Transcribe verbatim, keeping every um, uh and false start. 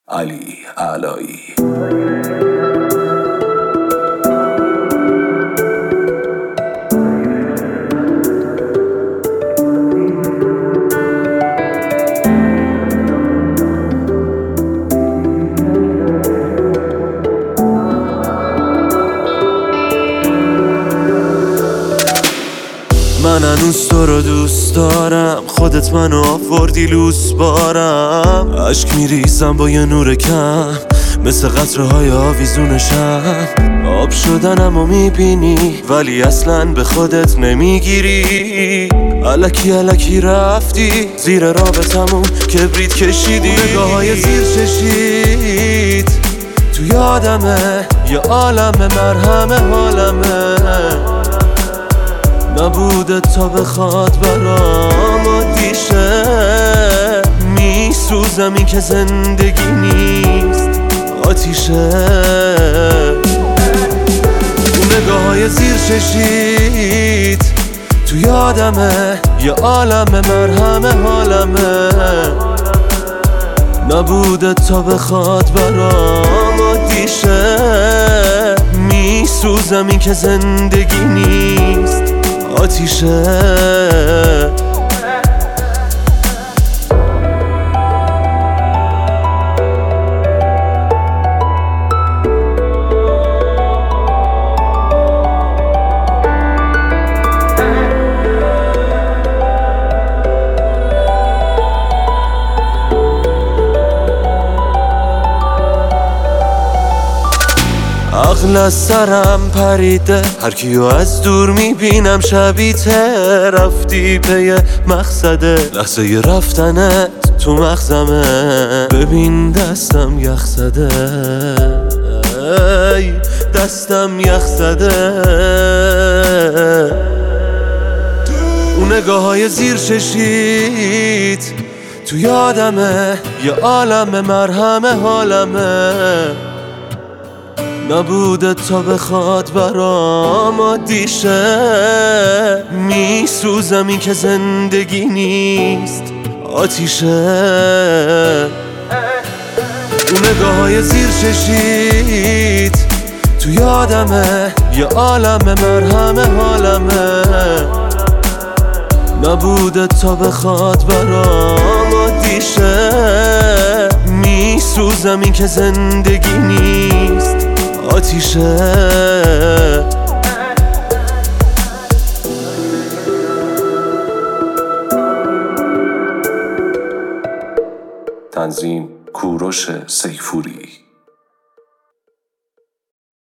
علی علایی. من هنوز تو رو دوست دارم، خودت منو آوردی لوس بارم. عشق میریزم با یه نور کم، مثل قطره‌های آویزونشم. آب شدنم و میبینی ولی اصلاً به خودت نمیگیری. الکی الکی رفتی زیر رابطمون کبریت کشیدی. نگاه‌های زیر چشید تو یادمه، یه عالم مرهم حالمه. نبوده تا بخواد برام عادیشه. میسوزم این که زندگی نیست آتیشه. اون نگاه های زیر چشید تو یادمه، یه عالم مرهم حالمه. نبوده تا بخواد برام عادیشه. میسوزم این که زندگی نیست آتیشه. عقل از سرم پریده، هر کیو از دور میبینم شبیته. رفتی پی مقصده، لحظه ی رفتنت تو مغزمه. ببین دستم یخ زده، دستم یخ زده. اون نگاه های زیر چشید تو یادمه، یه عالم مرهم حالمه. نبوده تا بخواد برام عادیشه. میسوزم این که زندگی نیست آتیشه. اون نگاه های زیر چشید تو یادمه، یه عالم مرهم حالمه. نبوده تا بخواد برام عادیشه. میسوزم این که زندگی نیست آتیشه. تنظیم کوروش سیفوری.